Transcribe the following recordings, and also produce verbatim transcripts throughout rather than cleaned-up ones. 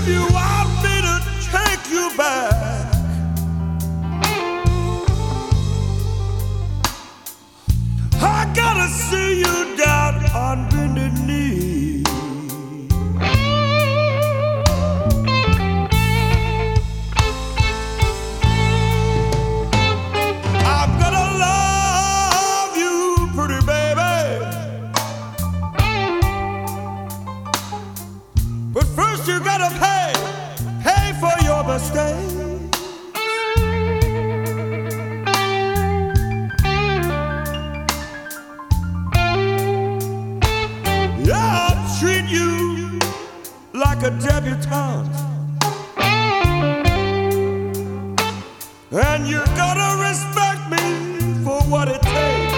If you want me to take you back, I gotta see you down on bended knee. I'm gonna love you, pretty baby, but first you gotta pay, pay for your mistakes. Yeah, I'll treat you like a debutante, and you gotta respect me for what it takes.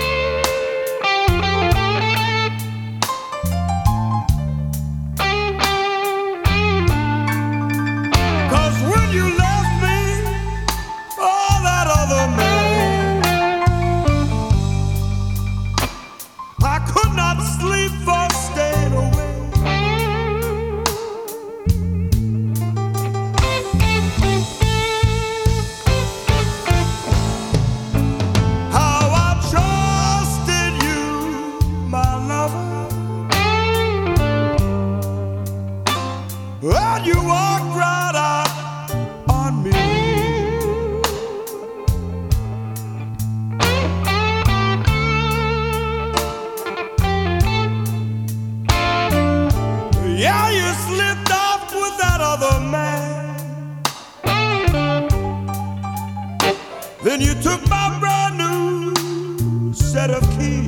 'Cause when you left me for that other man, I could not sleep for staying away. How I trusted you, my lover, and you walked right out on me. Yeah, you slipped off with that other man. Then you took my brand new set of keys.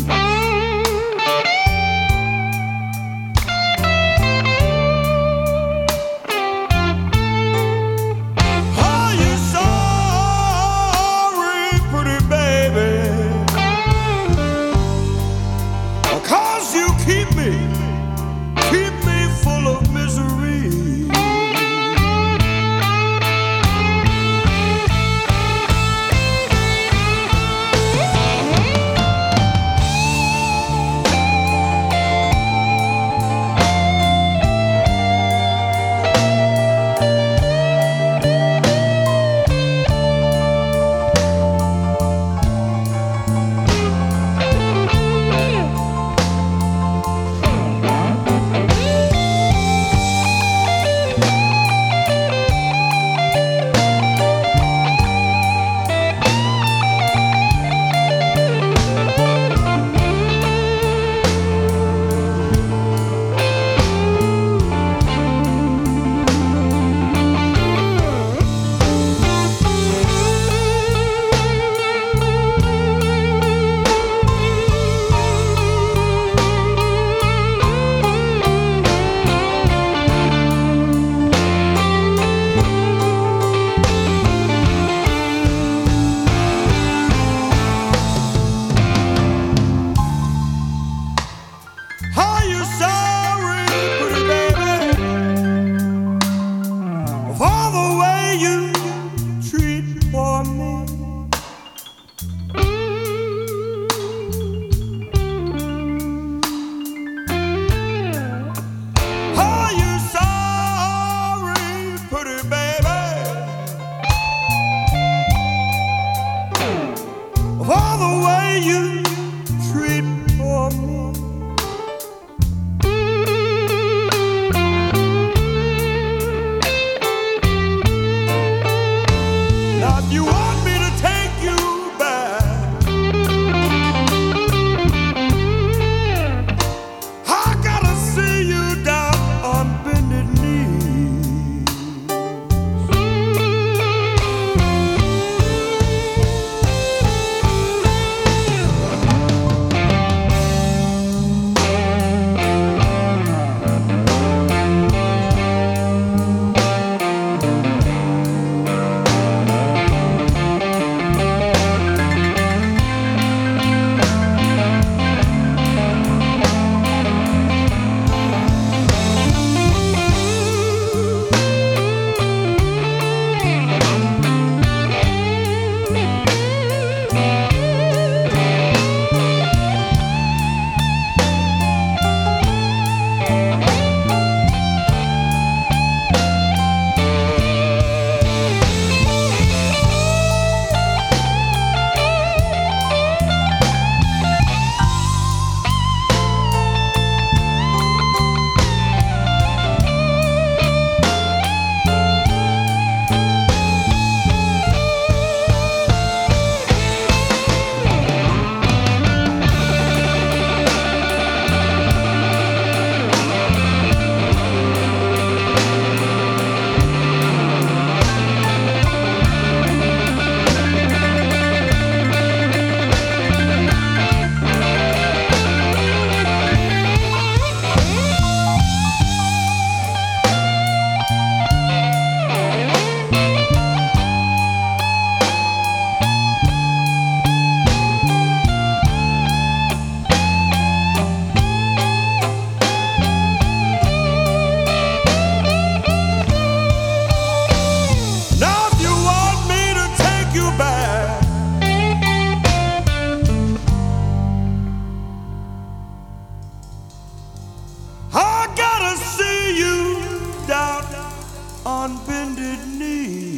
Are you sorry, pretty baby? 'Cause you keep me, keep me full of misery. on bended knee.